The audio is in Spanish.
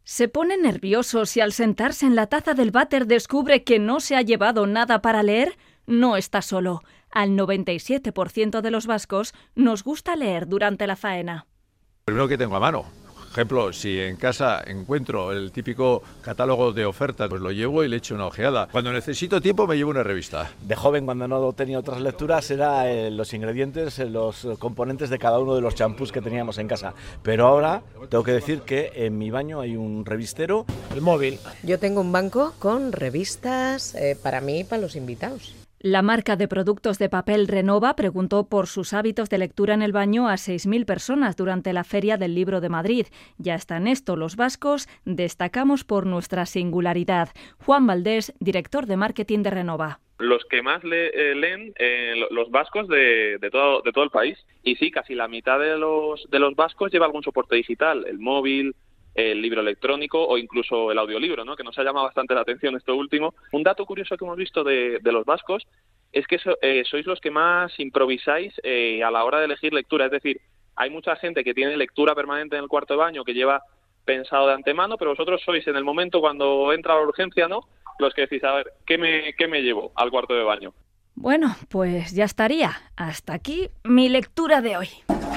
Se pone nervioso si al sentarse en la taza del váter descubre que no se ha llevado nada para leer. No está solo. Al 97% de los vascos nos gusta leer durante la faena. Primero que tengo a mano. Por ejemplo, si en casa encuentro el típico catálogo de ofertas, pues lo llevo y le echo una ojeada. Cuando necesito tiempo me llevo una revista. De joven, cuando no tenía otras lecturas, era los ingredientes, los componentes de cada uno de los champús que teníamos en casa. Pero ahora tengo que decir que en mi baño hay un revistero. El móvil. Yo tengo un banco con revistas para mí y para los invitados. La marca de productos de papel Renova preguntó por sus hábitos de lectura en el baño a 6.000 personas durante la Feria del Libro de Madrid. Ya está en esto, los vascos destacamos por nuestra singularidad. Juan Valdés, director de marketing de Renova. Los que más leen los vascos de todo el país. Y sí, casi la mitad de los vascos lleva algún soporte digital, el móvil, el libro electrónico o incluso el audiolibro, ¿no? Que nos ha llamado bastante la atención esto último. Un dato curioso que hemos visto de los vascos es que sois los que más improvisáis a la hora de elegir lectura. Es decir, hay mucha gente que tiene lectura permanente en el cuarto de baño, que lleva pensado de antemano, pero vosotros sois en el momento cuando entra la urgencia, ¿no?, los que decís, a ver, ¿qué me llevo al cuarto de baño? Bueno, pues ya estaría. Hasta aquí mi lectura de hoy.